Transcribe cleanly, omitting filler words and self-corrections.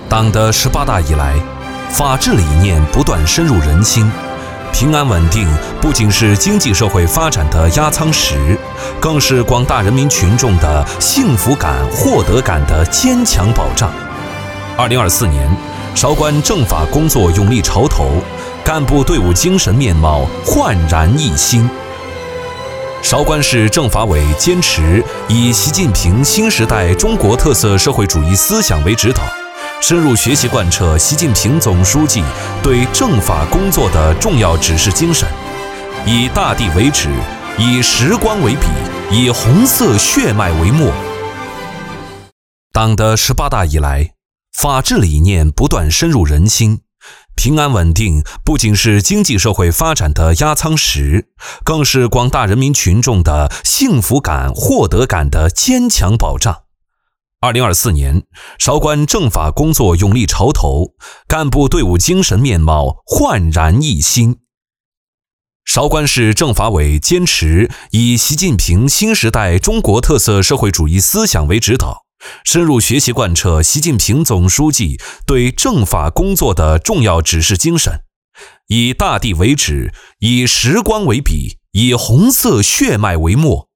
党的18大以来，法治理念不断深入人心，平安稳定不仅是经济社会发展的压舱石，更是广大人民群众的幸福感、获得感的坚强保障。2024年，韶关政法工作勇立潮头，干部队伍精神面貌焕然一新。韶关市政法委坚持以习近平新时代中国特色社会主义思想为指导，深入学习贯彻习近平总书记对政法工作的重要指示精神，以大地为纸，以时光为笔，以红色血脉为墨。党的18大以来，法治理念不断深入人心，平安稳定不仅是经济社会发展的压舱石，更是广大人民群众的幸福感、获得感的坚强保障。2024年，韶关政法工作勇立潮头，干部队伍精神面貌焕然一新。韶关市政法委坚持以习近平新时代中国特色社会主义思想为指导，深入学习贯彻习近平总书记对政法工作的重要指示精神，以大地为纸，以时光为笔，以红色血脉为墨。